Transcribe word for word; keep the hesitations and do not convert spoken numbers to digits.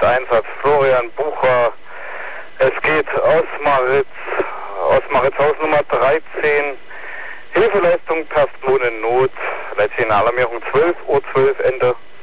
Einsatz Florian Bucher. Es geht Osmaritz, Osmaritzhaus Nummer dreizehn. Hilfeleistung Personennot. Leitziel Alarmierung zwölf Uhr zwölf Ende.